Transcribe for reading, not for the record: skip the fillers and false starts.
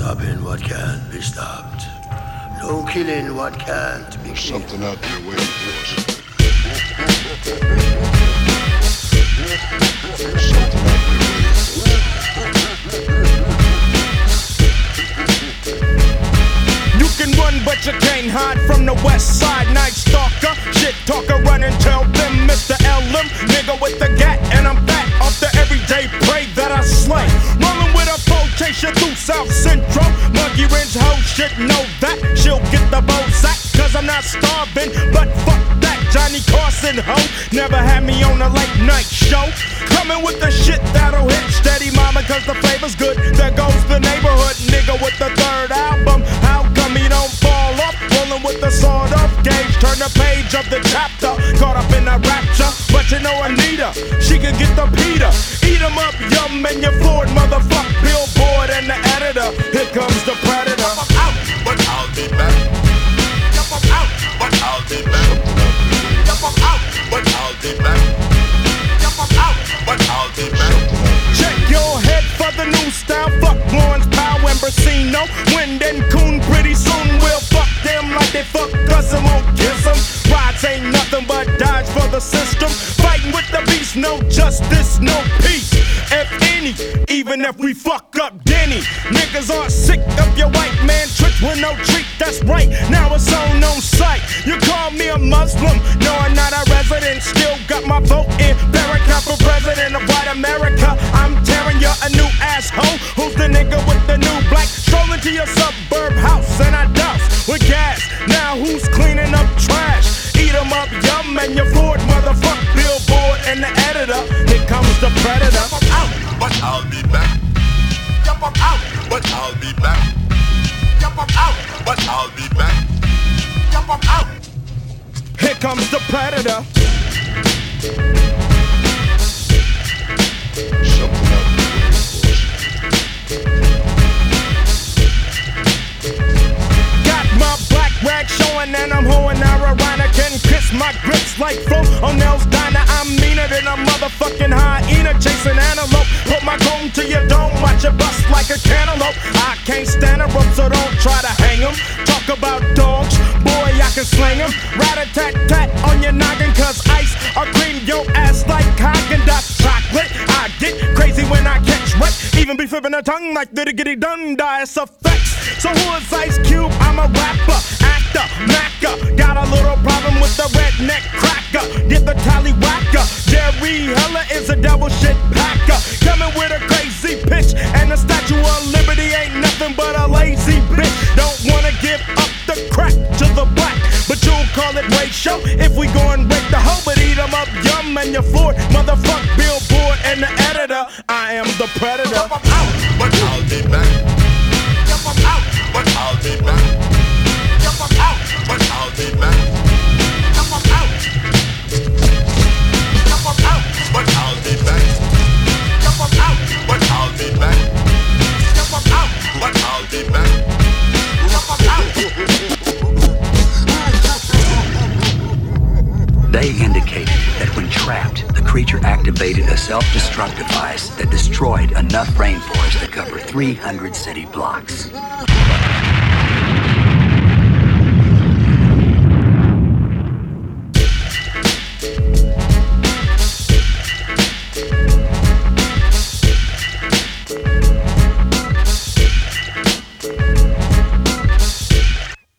stopping what can't be stopped. No killing what can't be killed. Something out there waiting for us. Something out there You can run, but you can't hide from the west side. Night stalker, shit talker, run and tell them Mr. LM, nigga with the gat, and I'm back off the everyday prey that I slay. Rolling with a foe, chase you through South Central. Monkey wrench hoe should know that she'll get the bow sack, cause I'm not starving, but fuck that Johnny Carson hoe. Never had me on a late night show. Coming with the shit that'll hit steady, mama, cause the flavor's good. There goes the neighborhood nigga with the third album. How come he don't fall off? Rolling with the sword of gauge, turn the page of the chapter. Caught up in a rapture, but you know Anita, she can get the Peter. Eat 'em up, yum, and you floored, motherfuck Billboard and the editor. Here comes the predator. I'm out, but I'll be back. Yup, I'm out, but I'll be back. Yup, I'm out, but I'll be back. Yup, I'm out, but I'll be back. Check your head for the new style. Fuck Lawrence Powell and Brasino. Wind and Coon, pretty soon we'll fuck them like they fuck us and won't kiss them. Rides ain't nothing but dodge for the system. Fighting with the beast, no justice, no peace. If any, even if we fuck up Denny. Niggas are sick of your white man tricks with no treat, that's right. Now it's on sight. You call me a Muslim, no I'm not a resident. Still got my vote in Farrakhan for president of white America. I'm tearing you a new asshole. Who's the nigga with the new black? Strolling to your suburb house and I douse with gas. Now who's cleaning up trash? Eat 'em up, yum, and your Ford, motherfuck Billboard and the editor. Here comes the predator. Yup, I'm out, but I'll be back. Yup, I'm out, but I'll be back. Yup, I'm out, but I'll be back. Yup, I'm out. Here comes the predator. something out there waiting for us. Got my black rag showing and I'm hoeing Ironic and kiss my grips like Flo O'Neill's diner. I'm meaner than a motherfucking hyena chasing antelope. Put my comb to your dome, watch it bust like a cantaloupe. I can't stand a rope, so don't try to hang 'em. Talk about dogs, boy, I can sling 'em. Rat-a-tat-tat on your noggin, cause ice or cream your ass like Haagen-Dazs chocolate. I get crazy when I catch wreck, even be flipping a tongue like diddy dun dice effects. So who is Ice Cube? I'm a rapper, actor, macker. Got a little problem with the redneck cracker. Get the tallywhacker. Jerry Heller is a double shit packer. Coming with a crazy pitch, and the Statue of Liberty ain't nothing but a lazy bitch. Don't wanna give up the crack to the black, but you'll call it ratio if we go and break the hoe. But eat 'em up, yum, and your Ford, motherfuck Billboard and the editor. I am the predator. Yup, I'm out, but I'll be back. Yup, I'm out, but I'll be back. Yup, I'm out, but I'll be back. Yup, I'm out. Yup, I'm out, but I'll be back. Yup, I'm out, but I'll be back. Yup, I'm out, but I'll be back. Yup, I'm out. They indicated that when trapped, the creature activated a self-destruct device that destroyed enough rainforest to cover 300 city blocks.